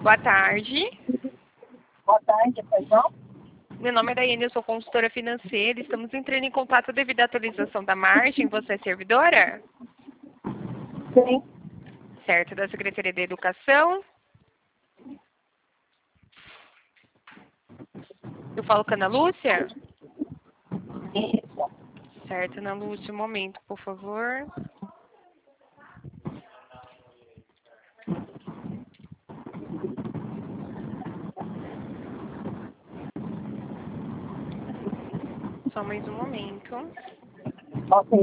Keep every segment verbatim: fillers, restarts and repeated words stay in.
boa tarde. Boa tarde, pois não? Meu nome é Daiane, eu sou consultora financeira. Estamos entrando em contato devido à atualização da margem. Você é servidora? Sim. Certo, da Secretaria da Educação. Eu falo com a Ana Lúcia? Isso. Certo, Ana Lúcia, um momento, por favor. Só mais um momento. Ok.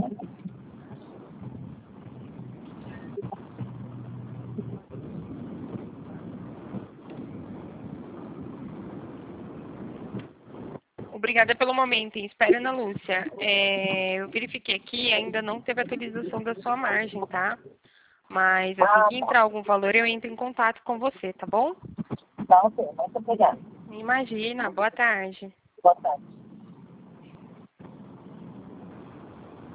Obrigada pelo momento. Espera, Ana Lúcia. É, eu verifiquei aqui, ainda não teve atualização da sua margem, tá? Mas assim Ah, que entrar algum valor, eu entro em contato com você, tá bom? tá ok. Muito obrigada. Imagina. Boa tarde. Boa tarde.